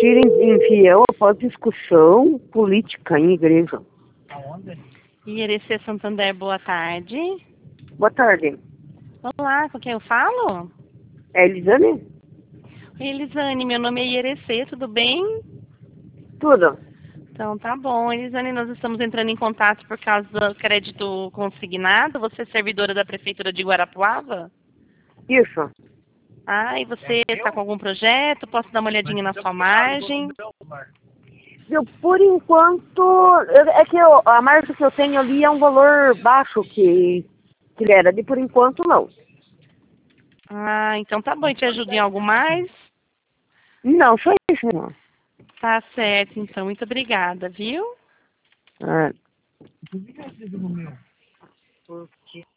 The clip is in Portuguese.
tira infiel após discussão política em igreja. IRC Santander, boa tarde. Boa tarde. Olá, com quem eu falo? É Elisane? Oi, Elisane, meu nome é IRC, tudo bem? Tudo. Então tá bom, Elisane, nós estamos entrando em contato por causa do crédito consignado. Você é servidora da Prefeitura de Guarapuava? Isso. Ah, e você está com algum projeto? Posso dar uma olhadinha na sua margem? Por enquanto, é que a margem que eu tenho ali é um valor baixo que era. De por enquanto, não. Ah, então tá bom, eu te ajudo em algo mais? Não, só isso, não. Tá certo, então. Muito obrigada, viu? Ah.